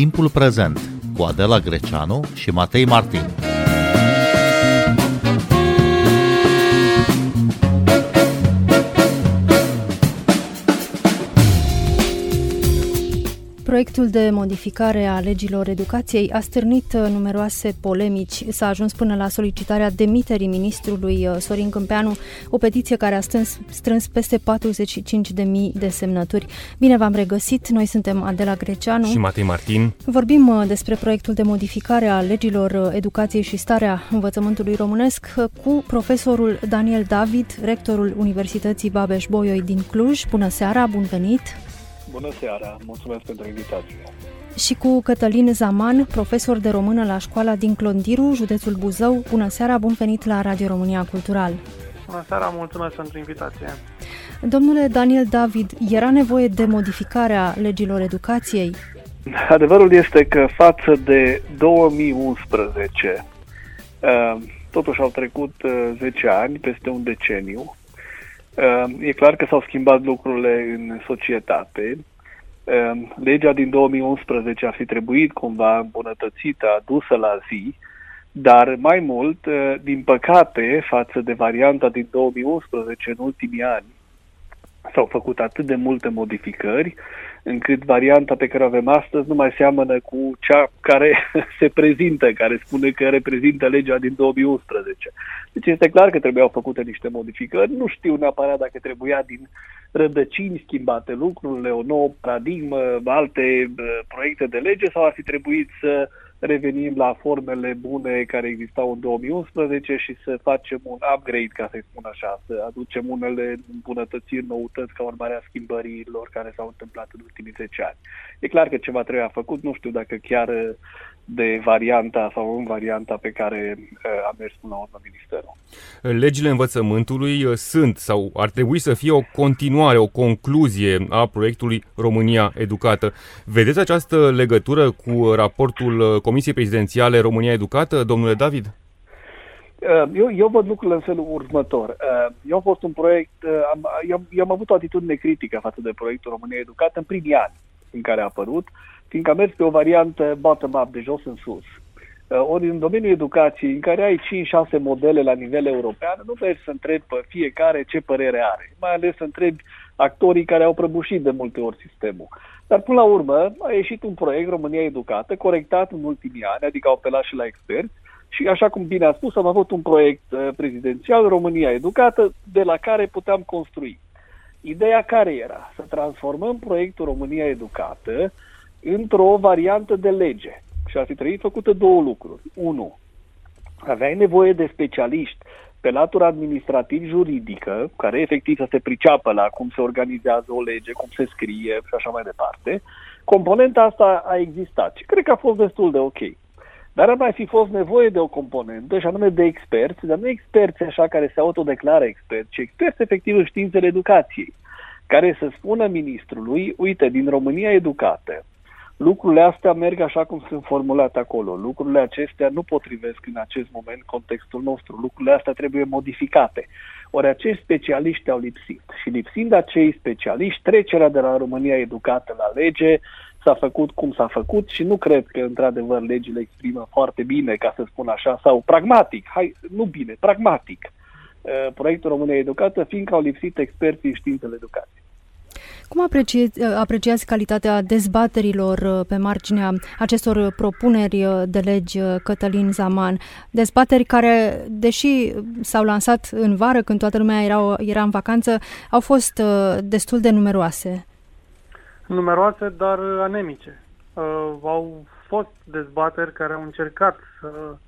Timpul prezent cu Adela Greceanu și Matei Martin. Proiectul de modificare a legilor educației a stârnit numeroase polemici. S-a ajuns până la solicitarea demiterii ministrului Sorin Câmpeanu, o petiție care a strâns peste 45.000 de semnături. Bine v-am regăsit, noi suntem Adela Greceanu și Matei Martin. Vorbim despre proiectul de modificare a legilor educației și starea învățământului românesc cu profesorul Daniel David, rectorul Universității Babeș-Bolyai din Cluj. Bună seara, bun venit! Bună seara, mulțumesc pentru invitație. Și cu Cătălin Zaman, profesor de română la școala din Clondiru, județul Buzău. Bună seara, bun venit la Radio România Cultural. Bună seara, mulțumesc pentru invitație. Domnule Daniel David, era nevoie de modificarea legilor educației? Adevărul este că față de 2011, totuși au trecut 10 ani, peste un deceniu. E clar că s-au schimbat lucrurile în societate. Legea din 2011 ar fi trebuit cumva îmbunătățită, adusă la zi, dar mai mult, din păcate, față de varianta din 2011 în ultimii ani, s-au făcut atât de multe modificări, încât varianta pe care o avem astăzi nu mai seamănă cu cea care se prezintă, care spune că reprezintă legea din 2011. Deci este clar că trebuiau făcute niște modificări. Nu știu neapărat dacă trebuia din rădăcini schimbate lucrurile, o nouă paradigmă, alte proiecte de lege, sau ar fi trebuit să revenim la formele bune care existau în 2011 și să facem un upgrade, ca să-i spun așa, să aducem unele îmbunătățiri, noutăți ca urmare a schimbărilor care s-au întâmplat în ultimii 10 ani. E clar că ceva trebuia făcut, nu știu dacă chiar de varianta sau în varianta pe care a mers până la urmă Ministerul. Legile învățământului sunt sau ar trebui să fie o continuare, o concluzie a proiectului România Educată. Vedeți această legătură cu raportul Comisiei Prezidențiale România Educată, domnule David? Eu văd lucrurile în felul următor. Eu am fost un proiect, eu am avut o atitudine critică față de proiectul România Educată în primii ani în care a apărut, fiindcă a mers pe o variantă bottom-up, de jos în sus. Ori în domeniul educației, în care ai 5-6 modele la nivel european, nu mergi să întrebi pe fiecare ce părere are, mai ales să întrebi actorii care au prăbușit de multe ori sistemul. Dar până la urmă a ieșit un proiect România Educată, corectat în ultimii ani, adică au apelat și la experți, și așa cum bine a spus, am avut un proiect prezidențial, România Educată, de la care puteam construi. Ideea care era? Să transformăm proiectul România Educată într-o variantă de lege. Și ar fi trebuit făcută două lucruri. Unu, aveai nevoie de specialiști pe latura administrativ-juridică, care efectiv să se priceapă la cum se organizează o lege, cum se scrie și așa mai departe. Componenta asta a existat și cred că a fost destul de ok. Dar ar mai fi fost nevoie de o componentă, și anume de experți, dar nu experți așa care se autodeclară experți, ci experți efectiv în științele educației, care să spună ministrului, uite, din România Educată, lucrurile astea merg așa cum sunt formulate acolo, lucrurile acestea nu potrivesc în acest moment contextul nostru, lucrurile astea trebuie modificate. Ori acești specialiști au lipsit și lipsind acei specialiști, trecerea de la România Educată la lege s-a făcut cum s-a făcut și nu cred că într-adevăr legile exprimă foarte bine, ca să spun așa, sau pragmatic, pragmatic, proiectul România Educată, fiindcă au lipsit experții în științele educației. Cum apreciați calitatea dezbaterilor pe marginea acestor propuneri de legi, Cătălin Zaman? Dezbateri care, deși s-au lansat în vară, când toată lumea era în vacanță, au fost destul de numeroase. Numeroase, dar anemice. Au fost dezbateri care au încercat să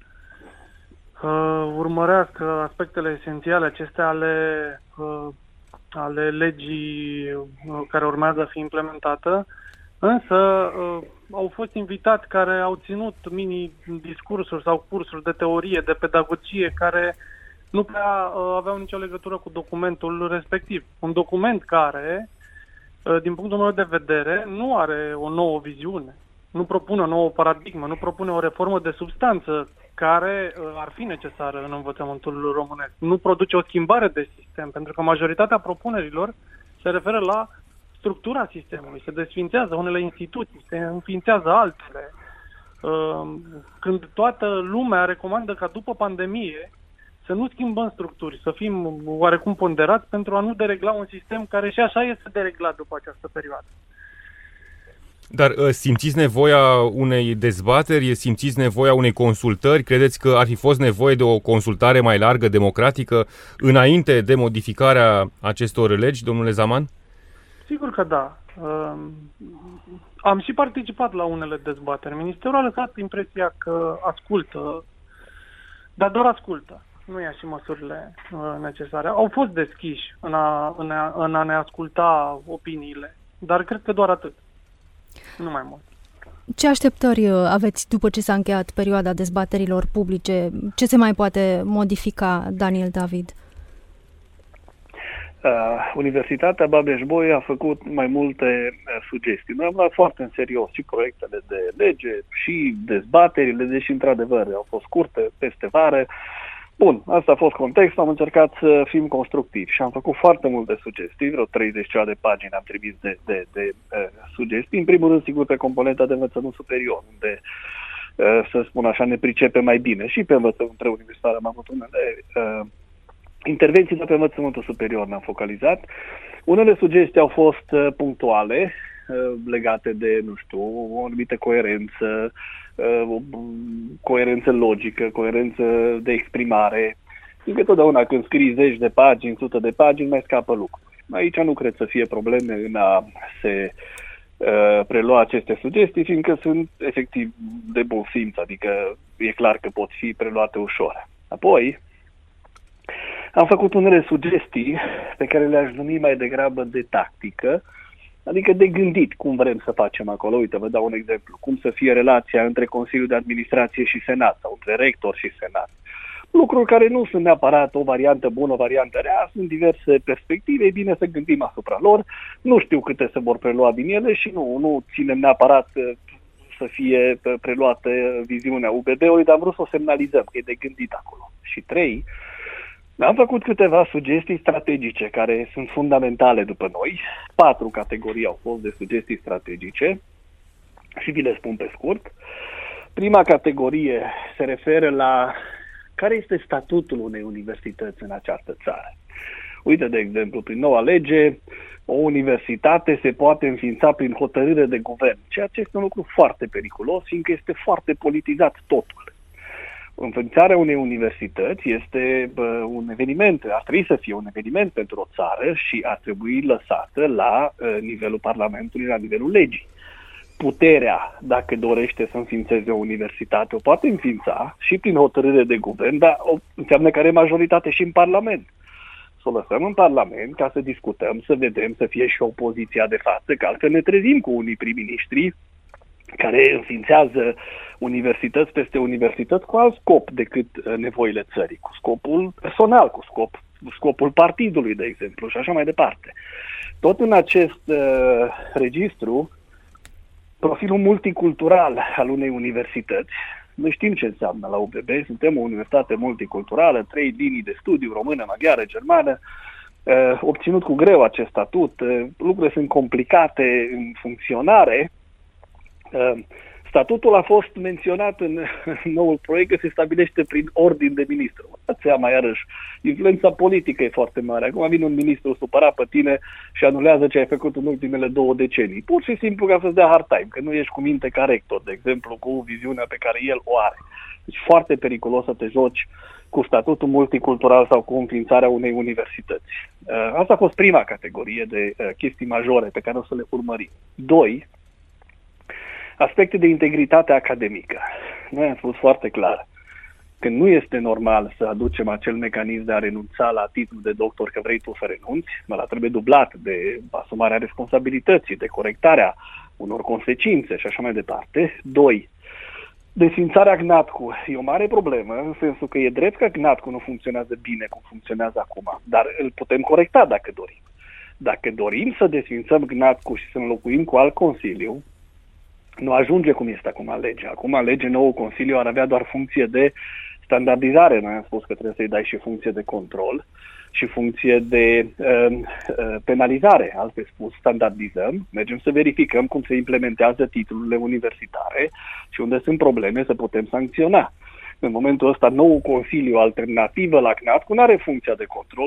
urmărească aspectele esențiale acestea ale legii care urmează a fi implementată, însă au fost invitați care au ținut mini-discursuri sau cursuri de teorie, de pedagogie, care nu prea aveau nicio legătură cu documentul respectiv. Un document care, din punctul meu de vedere, nu are o nouă viziune, nu propune o nouă paradigmă, nu propune o reformă de substanță care ar fi necesară în învățământul românesc. Nu produce o schimbare de sistem, pentru că majoritatea propunerilor se referă la structura sistemului, se desfințează unele instituții, se înființează altele. Când toată lumea recomandă ca după pandemie să nu schimbăm structuri, să fim oarecum ponderați pentru a nu deregla un sistem care și așa este dereglat după această perioadă. Dar simțiți nevoia unei dezbateri, simțiți nevoia unei consultări? Credeți că ar fi fost nevoie de o consultare mai largă, democratică, înainte de modificarea acestor legi, domnule Zaman? Sigur că da. Am și participat la unele dezbateri. Ministerul a lăsat impresia că ascultă, dar doar ascultă. Nu ia și măsurile necesare. Au fost deschiși în a ne asculta opiniile, dar cred că doar atât. Nu mai mult. Ce așteptări aveți după ce s-a încheiat perioada dezbaterilor publice? Ce se mai poate modifica, Daniel David? Universitatea Babeș-Bolyai a făcut mai multe sugestii. Noi am luat foarte în serios și proiectele de lege și dezbaterile, deși într-adevăr au fost scurte, peste vară. Bun, asta a fost contextul, am încercat să fim constructivi și am făcut foarte multe sugestii, vreo 30 de pagini am trimis de sugestii. În primul rând, sigur, pe componenta de învățământ superior, unde, să spun așa, ne pricepe mai bine. Și pe învățământ preuniversitar am avut unele intervenții, dar pe învățământul superior ne-am focalizat. Unele sugestii au fost punctuale, legate de, nu știu, o anumită coerență, coerență logică, coerență de exprimare. Fiindcă totdeauna când scrii zeci de pagini, sute de pagini, mai scapă lucruri. Aici nu cred să fie probleme în a se prelua aceste sugestii, fiindcă sunt efectiv de bun simț, adică e clar că pot fi preluate ușor. Apoi, am făcut unele sugestii pe care le-aș numi mai degrabă de tactică, adică de gândit cum vrem să facem acolo. Uite, vă dau un exemplu. Cum să fie relația între Consiliul de Administrație și Senat sau între rector și Senat. Lucruri care nu sunt neapărat o variantă bună, o variantă rea, sunt diverse perspective, e bine să gândim asupra lor. Nu știu câte se vor prelua din ele și nu ținem neapărat să fie preluată viziunea UBB-ului, dar am vrut să o semnalizăm, că e de gândit acolo. Și 3, am făcut câteva sugestii strategice care sunt fundamentale după noi. 4 categorii au fost de sugestii strategice și vi le spun pe scurt. Prima categorie se referă la care este statutul unei universități în această țară. Uite, de exemplu, prin noua lege, o universitate se poate înființa prin hotărâre de guvern, ceea ce este un lucru foarte periculos, fiindcă este foarte politizat totul. Înființarea unei universități este un eveniment, ar trebui să fie un eveniment pentru o țară și ar trebui lăsată la nivelul Parlamentului, la nivelul legii. Puterea, dacă dorește să înființeze o universitate, o poate înființa și prin hotărâre de guvern, dar înseamnă că are majoritate și în Parlament. Să o lăsăm în Parlament ca să discutăm, să vedem, să fie și opoziția de față, că altfel ne trezim cu unii prim-ministri care înființează universități peste universități cu alt scop decât nevoile țării, cu scopul personal, cu scopul partidului, de exemplu, și așa mai departe. Tot în acest registru, profilul multicultural al unei universități, noi știm ce înseamnă la UBB, suntem o universitate multiculturală, 3 linii de studiu, română, maghiară, germană, obținut cu greu acest statut, lucrurile sunt complicate în funcționare. Statutul a fost menționat în noul proiect că se stabilește prin ordin de ministru. Dați seama, iarăși, influența politică e foarte mare. Acum vine un ministru supărat pe tine și anulează ce ai făcut în ultimele 2 decenii. Pur și simplu ca să-ți dea hard time, că nu ești cu minte ca rector, de exemplu, cu viziunea pe care el o are. Deci foarte periculos să te joci cu statutul multicultural sau cu înființarea unei universități. Asta a fost prima categorie de chestii majore pe care o să le urmărim. 2. Aspecte de integritate academică. Noi am spus foarte clar că nu este normal să aducem acel mecanism de a renunța la titlul de doctor că vrei tu să renunți, ăla trebuie dublat de asumarea responsabilității, de corectarea unor consecințe și așa mai departe. 2. Desfințarea GNATCU e o mare problemă, în sensul că e drept că GNATCU nu funcționează bine cum funcționează acum, dar îl putem corecta dacă dorim. Dacă dorim să desfințăm GNATCU și să înlocuim cu alt consiliu, nu ajunge cum este acum legea. Acum lege, nou consiliu ar avea doar funcție de Standardizare, noi am spus că trebuie să-i dai și funcție de control și funcție de penalizare. Altfel spus, standardizăm, mergem să verificăm cum se implementează titlurile universitare și unde sunt probleme să putem sancționa. În momentul ăsta, nou Consiliu Alternativă la CNATCU nu are funcția de control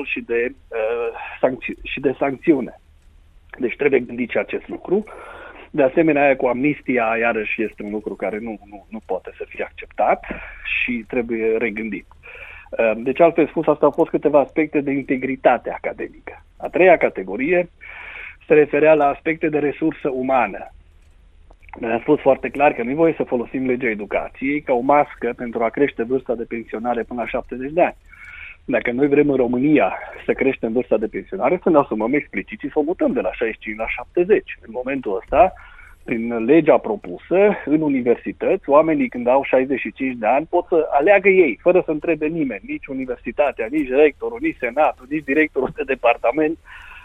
și de sancțiune. Deci trebuie gândit și acest lucru. De asemenea, aia cu amnistia, iarăși, este un lucru care nu poate să fie acceptat și trebuie regândit. Deci, altfel spus, asta au fost câteva aspecte de integritate academică. A treia categorie se referea la aspecte de resursă umană. Noi am spus foarte clar că nu e voie să folosim legea educației ca o mască pentru a crește vârsta de pensionare până la 70 de ani. Dacă noi vrem în România să creștem vârsta de pensionare, să ne asumăm explicit și să o mutăm de la 65 la 70. În momentul ăsta, prin legea propusă, în universități, oamenii când au 65 de ani pot să aleagă ei, fără să întrebe nimeni, nici universitatea, nici rectorul, nici senatul, nici directorul de departament,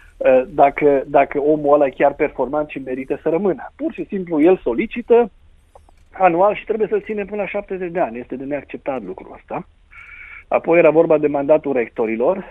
dacă omul ăla e chiar performant și merită să rămână. Pur și simplu el solicită anual și trebuie să-l ține până la 70 de ani. Este de neacceptat lucrul ăsta. Apoi era vorba de mandatul rectorilor.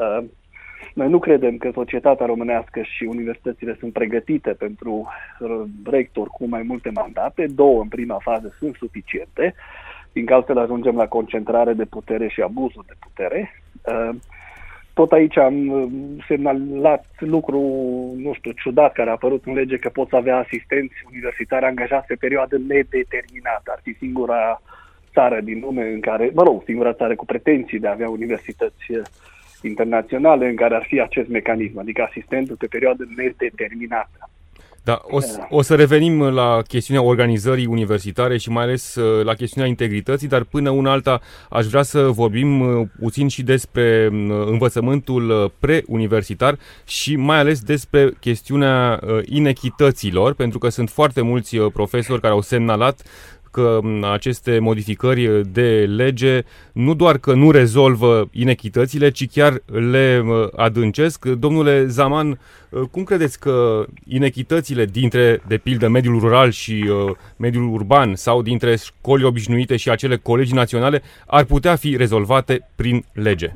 Noi nu credem că societatea românească și universitățile sunt pregătite pentru rectori cu mai multe mandate. 2 în prima fază sunt suficiente, fiindcă altfel ajungem la concentrare de putere și abuzul de putere. Tot aici am semnalat lucru, ciudat care a apărut în lege, că poți avea asistenți universitari angajați pe perioadă nedeterminată. Ar fi singura țară din lume în care, singura țară cu pretenții de a avea universități internaționale în care ar fi acest mecanism, adică asistentul pe perioadă nedeterminată. Da, o să revenim la chestiunea organizării universitare și mai ales la chestiunea integrității, dar până una alta aș vrea să vorbim puțin și despre învățământul preuniversitar și mai ales despre chestiunea inechităților, pentru că sunt foarte mulți profesori care au semnalat că aceste modificări de lege nu doar că nu rezolvă inechitățile, ci chiar le adâncesc. Domnule Zaman, cum credeți că inechitățile dintre, de pildă, mediul rural și mediul urban sau dintre școli obișnuite și acele colegii naționale ar putea fi rezolvate prin lege?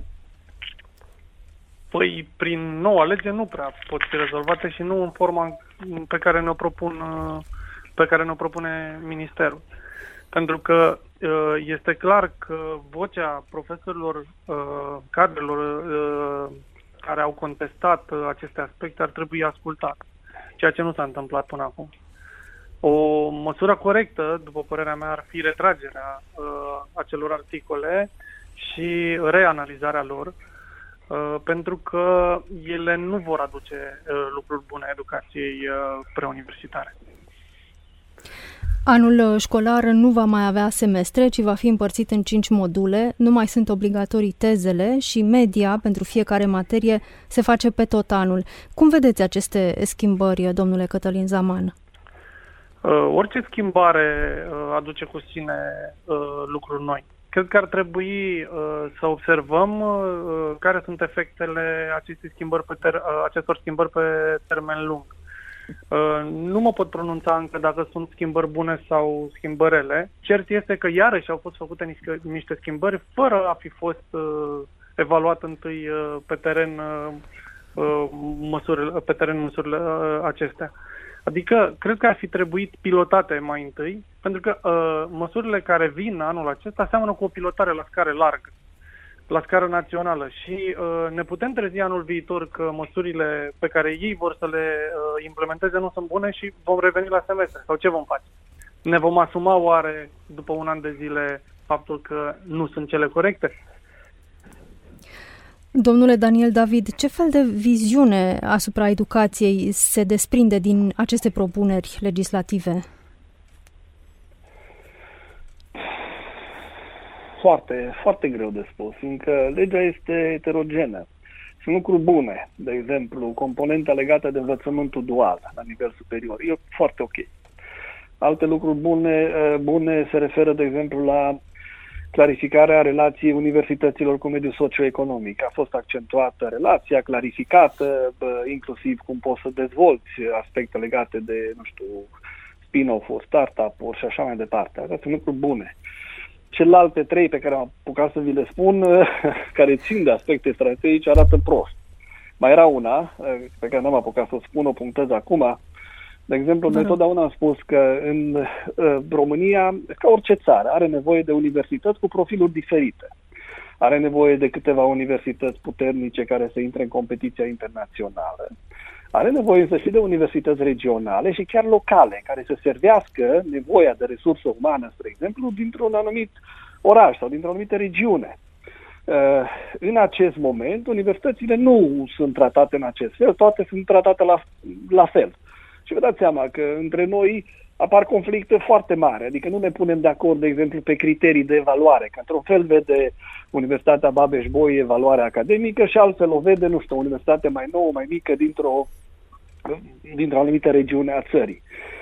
Păi, prin noua lege nu prea pot fi rezolvate și nu în forma pe care ne-o propune Ministerul. Pentru că este clar că vocea profesorilor, cadrelor care au contestat aceste aspecte ar trebui ascultată, ceea ce nu s-a întâmplat până acum. O măsură corectă, după părerea mea, ar fi retragerea acelor articole și reanalizarea lor, pentru că ele nu vor aduce lucruri bune educației preuniversitare. Anul școlar nu va mai avea semestre, ci va fi împărțit în 5 module, nu mai sunt obligatorii tezele și media pentru fiecare materie se face pe tot anul. Cum vedeți aceste schimbări, domnule Cătălin Zaman? Orice schimbare aduce cu sine lucruri noi. Cred că ar trebui să observăm care sunt efectele acestor schimbări pe termen lung. Nu mă pot pronunța încă dacă sunt schimbări bune sau schimbări rele. Cert este că iarăși au fost făcute niște schimbări fără a fi fost evaluat întâi pe teren măsurile acestea. Adică, cred că ar fi trebuit pilotate mai întâi, pentru că măsurile care vin anul acesta seamănă cu o pilotare la scară largă, la scară națională și ne putem trezi anul viitor că măsurile pe care ei vor să le implementeze nu sunt bune și vom reveni la semestre. Sau ce vom face? Ne vom asuma oare după un an de zile faptul că nu sunt cele corecte? Domnule Daniel David, ce fel de viziune asupra educației se desprinde din aceste propuneri legislative? Foarte, foarte greu de spus, fiindcă legea este heterogenă. Sunt lucruri bune, de exemplu, componenta legată de învățământul dual la nivel superior. E foarte ok. Alte lucruri bune se referă, de exemplu, la clarificarea relației universităților cu mediul socioeconomic. A fost accentuată relația, clarificată, inclusiv cum poți să dezvolți aspecte legate de, spin-off-uri, startup-uri și așa mai departe. Astea sunt lucruri bune. celelalte 3 pe care am apucat să vi le spun, care țin de aspecte strategice, arată prost. Mai era una pe care n-am apucat să o spun, o punctez acum. De exemplu, noi totdeauna am spus că în România, ca orice țară, are nevoie de universități cu profiluri diferite. Are nevoie de câteva universități puternice care să intre în competiția internațională. Are nevoie însă și de universități regionale și chiar locale, care să servească nevoia de resursă umană, spre exemplu, dintr-un anumit oraș sau dintr-o anumită regiune. În acest moment, universitățile nu sunt tratate în acest fel, toate sunt tratate la fel. Și vă dați seama că între noi apar conflicte foarte mari, adică nu ne punem de acord, de exemplu, pe criterii de evaluare, că într-un fel vede Universitatea Babeș-Bolyai evaluarea academică și altfel o vede, nu știu, o universitate mai nouă, mai mică, dintr-o anumită regiune a țării.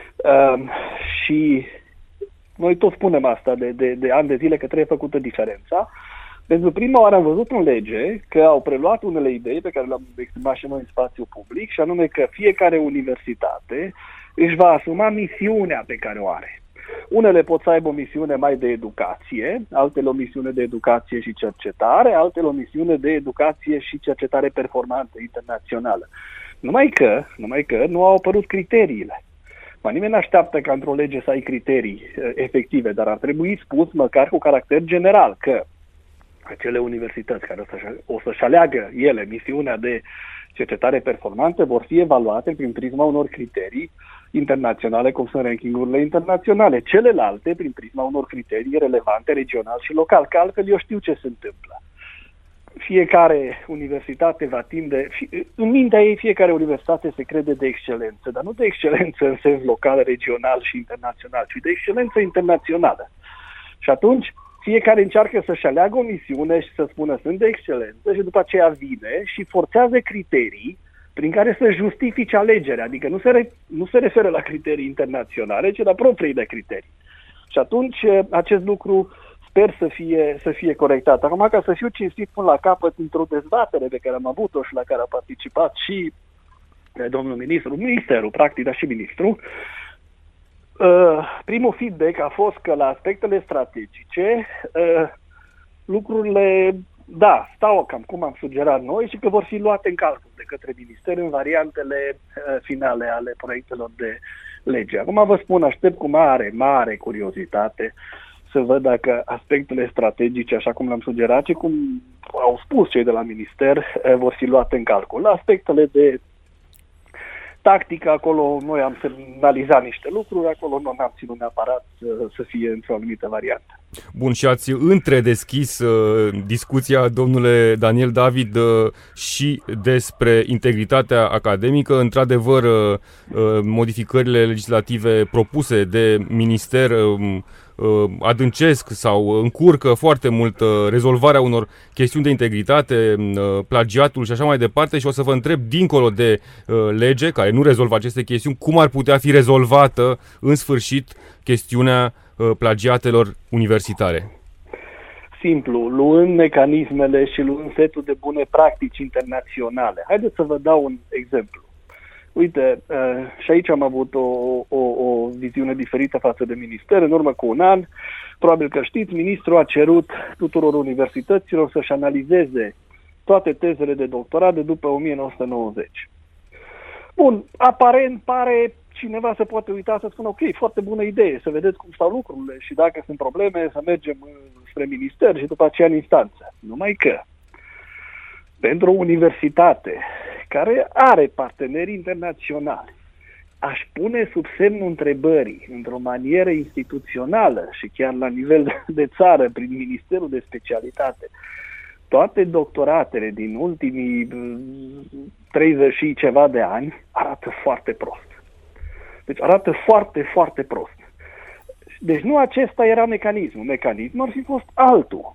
Și noi tot spunem asta de ani de zile, că trebuie făcută diferența. Pentru prima oară am văzut în lege că au preluat unele idei pe care le-am exprimat și noi în spațiu public, și anume că fiecare universitate își va asuma misiunea pe care o are. Unele pot să aibă o misiune mai de educație, altele o misiune de educație și cercetare, altele o misiune de educație și cercetare performantă internațională. Numai că nu au apărut criteriile. Nimeni n-așteaptă ca într-o lege să ai criterii efective, dar ar trebui spus măcar cu caracter general că acele universități care o să-și aleagă ele misiunea de cercetare performantă vor fi evaluate prin prisma unor criterii internaționale, cum sunt rankingurile internaționale. Celelalte prin prisma unor criterii relevante, regional și local, că altfel eu știu ce se întâmplă. Fiecare universitate va tinde, în mintea ei fiecare universitate se crede de excelență, dar nu de excelență în sens local, regional și internațional, ci de excelență internațională. Și atunci fiecare încearcă să-și aleagă o misiune și să spună sunt de excelență și după aceea vine și forțează criterii prin care să justifice alegerea. Adică nu se referă la criterii internaționale, ci la propriile criterii. Și atunci acest lucru sper să fie corectat. Acum, ca să fiu cinstit până la capăt, într-o dezbatere pe care am avut-o și la care a participat și domnul ministerul, practic, dar și ministrul, primul feedback a fost că la aspectele strategice lucrurile, stau cam cum am sugerat noi și că vor fi luate în calcul de către minister în variantele finale ale proiectelor de lege. Acum vă spun, aștept cu mare curiozitate să văd dacă aspectele strategice, așa cum le-am sugerat și cum au spus cei de la minister, vor fi luate în calcul. La aspectele de tactică, acolo noi am semnalizat niște lucruri, acolo nu am ținut neapărat să fie într-o anumită variantă. Bun, și ați întredeschis discuția, domnule Daniel David, și despre integritatea academică. Într-adevăr, modificările legislative propuse de minister adâncesc sau încurcă foarte mult rezolvarea unor chestiuni de integritate, plagiatul și așa mai departe, și o să vă întreb, dincolo de lege, care nu rezolvă aceste chestiuni, cum ar putea fi rezolvată în sfârșit chestiunea plagiatelor universitare? Simplu, luând mecanismele și luând setul de bune practici internaționale. Haideți să vă dau un exemplu. Uite, și aici am avut o viziune diferită față de minister. În urmă cu un an, probabil că știți, ministrul a cerut tuturor universităților să-și analizeze toate tezele de doctorat de după 1990. Bun, aparent pare cineva să poate uita să spună, ok, foarte bună idee, să vedeți cum stau lucrurile și dacă sunt probleme să mergem spre minister și după aceea în instanță. Numai că pentru o universitate care are parteneri internaționali, aș pune sub semnul întrebării, într-o manieră instituțională și chiar la nivel de țară, prin Ministerul de Specialitate, toate doctoratele din ultimii 30 și ceva de ani arată foarte prost. Deci arată foarte prost. Deci nu acesta era mecanismul. Mecanismul ar fi fost altul.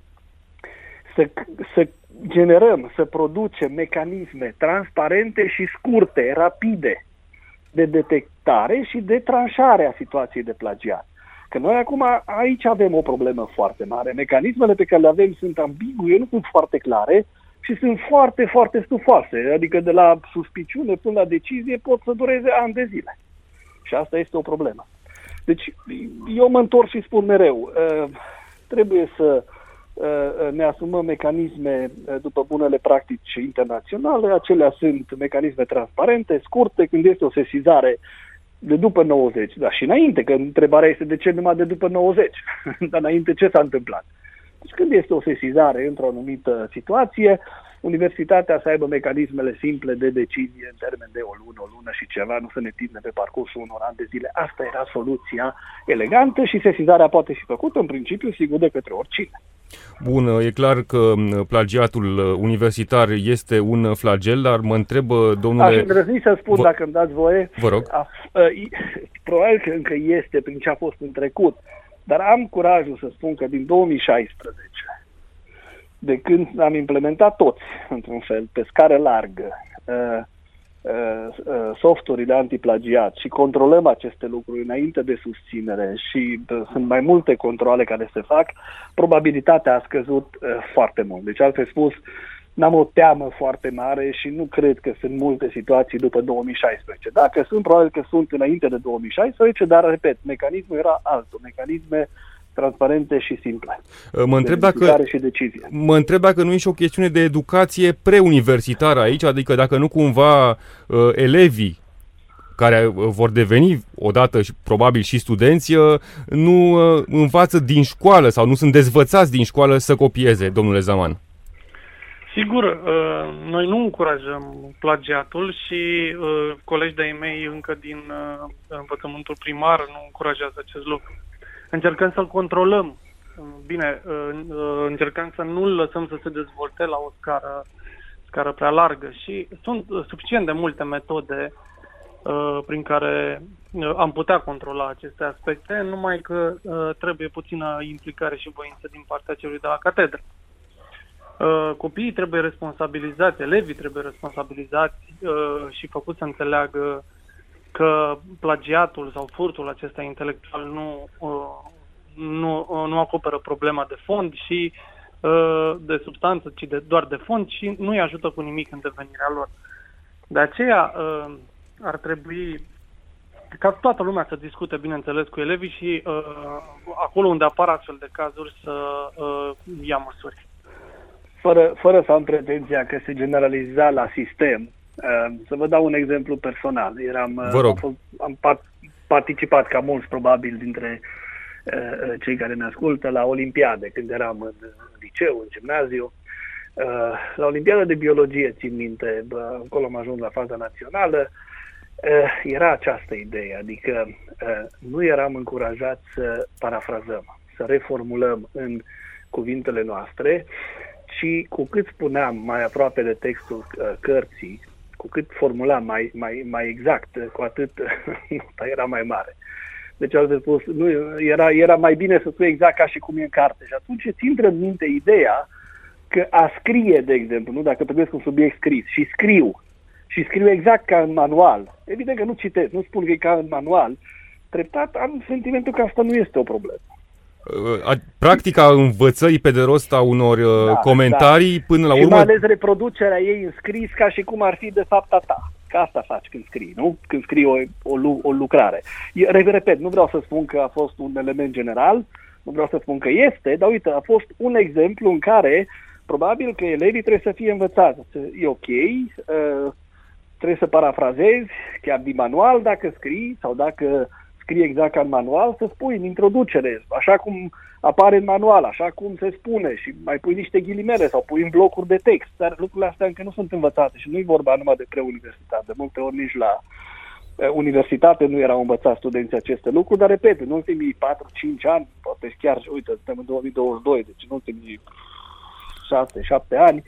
Să generăm, să producem mecanisme transparente și scurte, rapide, de detectare și de tranșare a situației de plagiat. Că noi acum aici avem o problemă foarte mare. Mecanismele pe care le avem sunt ambigue, nu sunt foarte clare și sunt foarte stufoase. Adică de la suspiciune până la decizie pot să dureze ani de zile. Și asta este o problemă. Deci eu mă întorc și spun mereu, trebuie să ne asumăm mecanisme după bunele practici internaționale. Acelea sunt mecanisme transparente, scurte, când este o sesizare de după 90, dar și înainte, că întrebarea este de ce numai de după 90, dar înainte ce s-a întâmplat. Deci când este o sesizare într-o anumită situație, universitatea să aibă mecanismele simple de decizie în termen de o lună și ceva, nu să ne tindă pe parcursul unor ani de zile. Asta era soluția elegantă și sesizarea poate fi făcută în principiu, sigur, de către oricine. Bun, e clar că plagiatul universitar este un flagel, dar mă întreb, domnule... Aș îndrăzni să spun, dacă îmi dați voie. Vă rog. Probabil că încă este prin ce a fost în trecut, dar am curajul să spun că din 2016, de când am implementat toți, într-un fel, pe scară largă, softurile antiplagiat și controlăm aceste lucruri înainte de susținere și sunt mai multe controle care se fac, probabilitatea a scăzut foarte mult. Deci, altfel spus, n-am o teamă foarte mare și nu cred că sunt multe situații după 2016. Dacă sunt, probabil că sunt înainte de 2016, dar, repet, mecanismul era altul, mecanisme transparente și simple. Mă întreb dacă nu e și o chestiune de educație preuniversitară aici, adică dacă nu cumva elevii care vor deveni odată și probabil și studenți nu învață din școală sau nu sunt dezvățați din școală să copieze, domnule Zaman. Sigur, noi nu încurajăm plagiatul și colegi de-ai mei încă din învățământul primar nu încurajează acest lucru. Încercăm să-l controlăm. Bine, încercăm să nu-l lăsăm să se dezvolte la o scară prea largă și sunt suficient de multe metode prin care am putea controla aceste aspecte, numai că trebuie puțină implicare și voință din partea celui de la catedră. Copiii trebuie responsabilizați, elevii trebuie responsabilizați și făcuți să înțeleagă că plagiatul sau furtul acesta intelectual nu acoperă problema de fond și de substanță, ci doar de fond și nu îi ajută cu nimic în devenirea lor. De aceea ar trebui ca toată lumea să discute, bineînțeles, cu elevii și acolo unde apar astfel de cazuri să ia măsuri. Fără să am pretenția că se generaliza la sistem, să vă dau un exemplu personal. Am participat, ca mulți probabil dintre cei care ne ascultă, la Olimpiade, când eram în liceu, în gimnaziu. La Olimpiada de biologie, țin minte, acolo am ajuns la faza națională, era această idee, adică nu eram încurajați să parafrazăm, să reformulăm în cuvintele noastre, ci cu cât spuneam mai aproape de textul cărții, cu cât formulam mai exact, cu atât nota era mai mare. Deci, altfel spus, era mai bine să spui exact ca și cum e în carte. Și atunci îți intră în minte ideea că a scrie, de exemplu, nu, dacă privesc un subiect scris și scriu exact ca în manual. Evident că nu citesc, nu spun că e ca în manual. Treptat am sentimentul că asta nu este o problemă. Practica învățării pe de rost a unor comentarii până la urmă... Și mai ales reproducerea ei în scris ca și cum ar fi de fapt a ta. Că asta faci când scrii, nu? Când scrii o lucrare. Repet, nu vreau să spun că a fost un element general, nu vreau să spun că este, dar uite, a fost un exemplu în care probabil că elevii trebuie să fie învățați. E ok, trebuie să parafrazezi chiar din manual dacă scrii sau dacă scrii exact ca în manual, să spui în introducere, așa cum apare în manual, așa cum se spune și mai pui niște ghilimele sau pui în blocuri de text, dar lucrurile astea încă nu sunt învățate și nu-i vorba numai de preuniversitate. De multe ori nici la universitate nu erau învățați studenții aceste lucruri, dar repet, în ultimii 4-5 ani, poate chiar, uite, suntem în 2022, deci în ultimii 6-7 ani,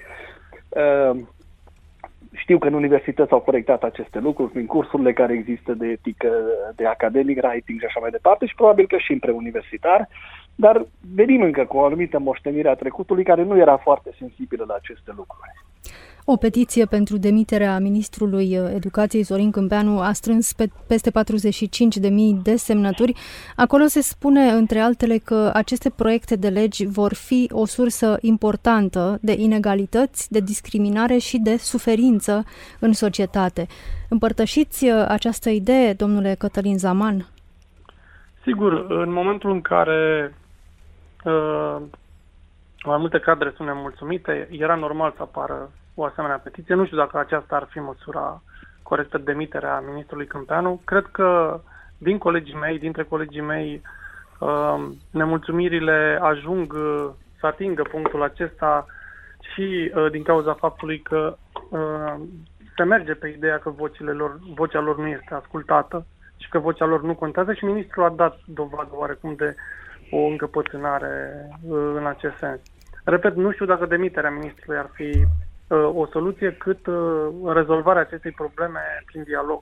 știu că în universități s-au corectat aceste lucruri prin cursurile care există de etică, de academic writing și așa mai departe și probabil că și în preuniversitar, dar venim încă cu o anumită moștenire a trecutului care nu era foarte sensibilă la aceste lucruri. O petiție pentru demiterea ministrului Educației Sorin Câmpeanu a strâns peste 45.000 de semnături. Acolo se spune, între altele, că aceste proiecte de legi vor fi o sursă importantă de inegalități, de discriminare și de suferință în societate. Împărtășiți această idee, domnule Cătălin Zaman? Sigur, în momentul în care mai multe cadre sunt nemulțumite, era normal să apară o asemenea petiție. Nu știu dacă aceasta ar fi măsura corectă de demitere a ministrului Câmpeanu. Cred că dintre colegii mei, nemulțumirile ajung să atingă punctul acesta și din cauza faptului că se merge pe ideea că vocea lor nu este ascultată și că vocea lor nu contează și ministrul a dat dovadă oarecum de o încăpățânare în acest sens. Repet, nu știu dacă demiterea ministrului ar fi o soluție, cât rezolvarea acestei probleme prin dialog.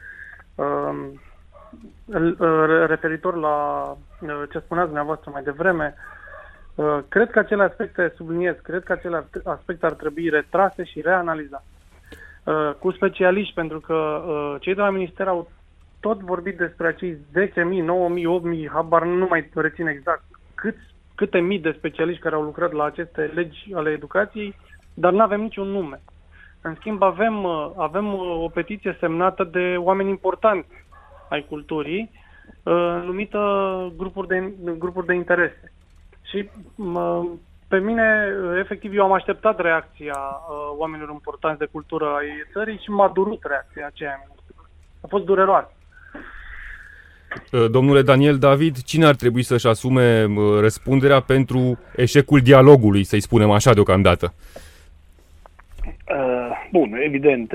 Referitor la ce spuneați dumneavoastră mai devreme, cred că acele aspecte, cred că acele aspecte ar trebui retrase și reanalizate cu specialiști, pentru că cei de la minister au tot vorbit despre acei 10.000, 9.000, 8.000, habar nu mai rețin exact câte mii de specialiști care au lucrat la aceste legi ale educației, dar nu avem niciun nume. În schimb, avem o petiție semnată de oameni importanti ai culturii, numită grupuri de interese. Și pe mine, efectiv, eu am așteptat reacția oamenilor importanți de cultură ai țării și m-a durut reacția aceea. A fost dureroasă. Domnule Daniel David, cine ar trebui să-și asume răspunderea pentru eșecul dialogului, să-i spunem așa deocamdată? Bun, evident,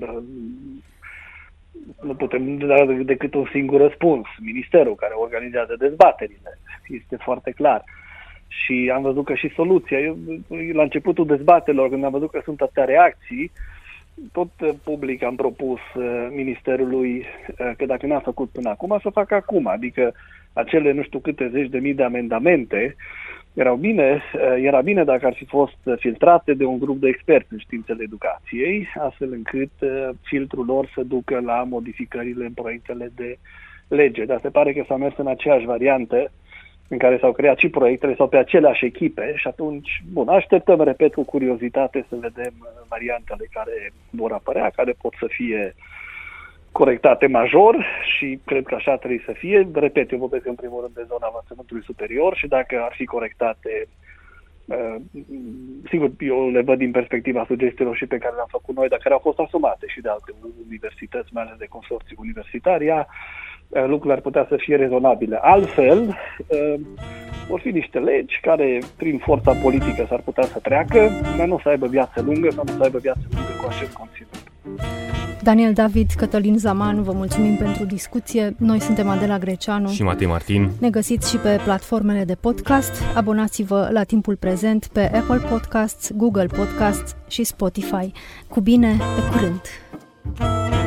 nu putem da decât un singur răspuns. Ministerul care organizează dezbaterile. Este foarte clar. Și am văzut că și soluția, eu, la începutul dezbaterilor, când am văzut că sunt atâtea reacții, tot public am propus Ministerului că dacă n-a făcut până acum, să facă acum. Adică acele nu știu câte zeci de mii de amendamente era bine dacă ar fi fost filtrate de un grup de experți în științele educației, astfel încât filtrul lor să ducă la modificările în proiectele de lege. Dar se pare că s-a mers în aceeași variantă în care s-au creat și proiectele sau pe aceleași echipe și atunci, bun, așteptăm, repet, cu curiozitate să vedem variantele care vor apărea, care pot să fie corectate major și cred că așa trebuie să fie. Repet, eu vorbesc în primul rând de zona învățământului superior și dacă ar fi corectate, sigur, eu le văd din perspectiva sugestiilor și pe care le-am făcut noi, dar care au fost asumate și de alte universități, mai ales de consorții universitarii, lucrurile ar putea să fie rezonabile. Altfel, vor fi niște legi care, prin forța politică, s-ar putea să treacă, dar nu să aibă viață lungă sau nu să aibă viață lungă cu acest conținut. Daniel David, Cătălin Zaman, vă mulțumim pentru discuție. Noi suntem Adela Greceanu și Matei Martin. Ne găsiți și pe platformele de podcast. Abonați-vă la Timpul Prezent pe Apple Podcasts, Google Podcasts și Spotify. Cu bine, pe curând!